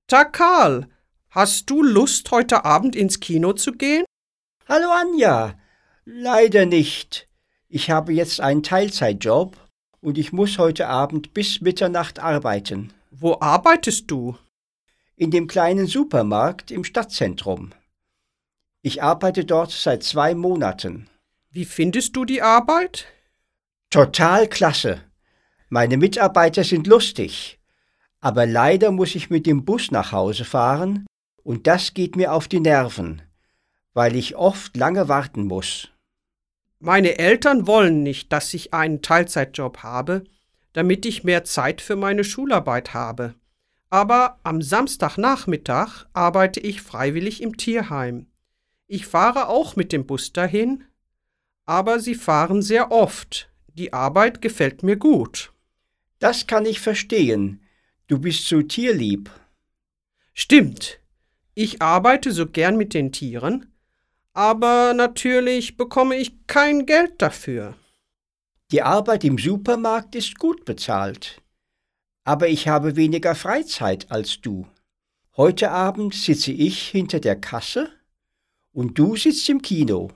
Tag Karl, hast du Lust, heute Abend ins Kino zu gehen? Hallo Anja, leider nicht. Ich habe jetzt einen Teilzeitjob und ich muss heute Abend bis Mitternacht arbeiten. Wo arbeitest du? In dem kleinen Supermarkt im Stadtzentrum. Ich arbeite dort seit 2 Monaten. Wie findest du die Arbeit? Total klasse. Meine Mitarbeiter sind lustig. Aber leider muss ich mit dem Bus nach Hause fahren und das geht mir auf die Nerven, weil ich oft lange warten muss. Meine Eltern wollen nicht, dass ich einen Teilzeitjob habe, damit ich mehr Zeit für meine Schularbeit habe. Aber am Samstagnachmittag arbeite ich freiwillig im Tierheim. Ich fahre auch mit dem Bus dahin, aber sie fahren sehr oft. Die Arbeit gefällt mir gut. Das kann ich verstehen. Du bist so tierlieb. Stimmt. Ich arbeite so gern mit den Tieren, aber natürlich bekomme ich kein Geld dafür. Die Arbeit im Supermarkt ist gut bezahlt. Aber ich habe weniger Freizeit als du. Heute Abend sitze ich hinter der Kasse und du sitzt im Kino.